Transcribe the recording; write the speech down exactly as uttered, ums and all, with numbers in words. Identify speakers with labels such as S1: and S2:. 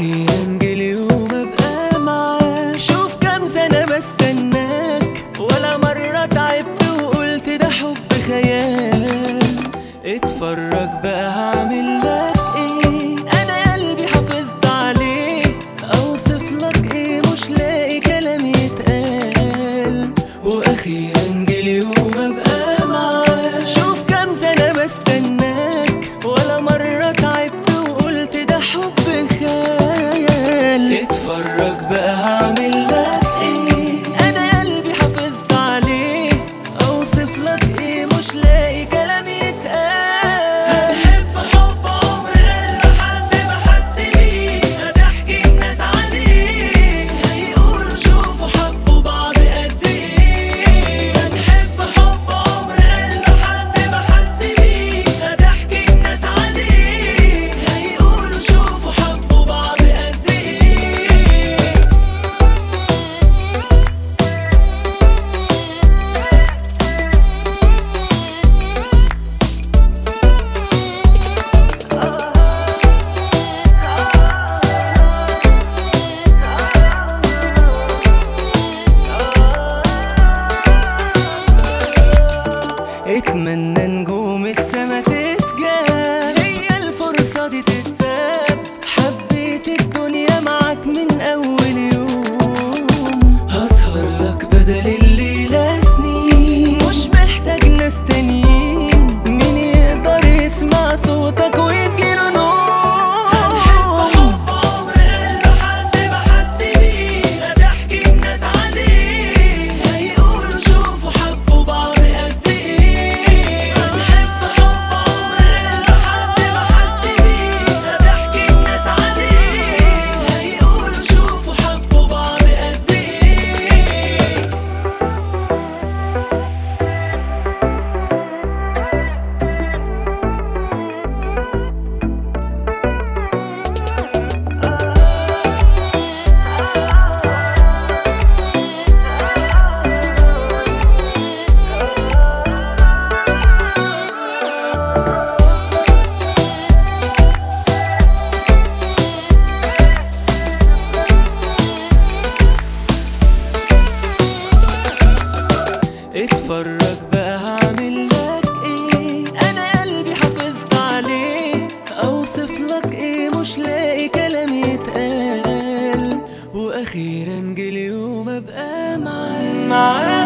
S1: واخيرا جه اليوم ابقى معاك. شوف كام سنة بستناك، ولا مرة تعبت وقلت ده حب خيال. اتفرج بقى هعمل لك ايه، انا قلبي حافظت عليه، اوصف لك ايه مش لاقي كلام يتقال. واخيرا جه اليوم ابقى معاك. شوف كام سنة بستناك، ولا مرة تعبت وقلت ده حب خيال. اتفرج بقى هعمل لك ايه، انا قلبي حافظت عليه، اوصف لك ايه مش لاقي كلام يتقال.
S2: هتحب حب عمر قلب حد ما حس بيه، هتحكي الناس عليه هيقولوا شوفوا حبوا بعض قد ايه. هتحب حب عمر قلب حد ما حس بيه، هتحكي الناس عليه هيقولوا شوفوا حبوا بعض قد ايه.
S1: اتمنى نجوم السما تسجد، هي الفرصة دي تتساب. حبيت الدنيا معاك من اول يوم، هسهر لك بدل الليلة سنين. مش محتاج ناس تانيين، مين يقدر يسمع صوتك ويجيله نوم.
S2: هتحب حب عمر قلب حد ما حس بيه، هتحكي الناس عليه هيقولوا شوفوا حبوا بعض قد ايه. هتحب حب عمر قلب حد ما حس بيه، هتحكي الناس عليه هيقولوا شوفوا حبوا بعض قد ايه.
S1: اتفرج بقى هعمل لك ايه، انا قلبي حافظت عليه، اوصف لك ايه مش لاقي كلام يتقال. واخيرا جه اليوم ابقى معاك.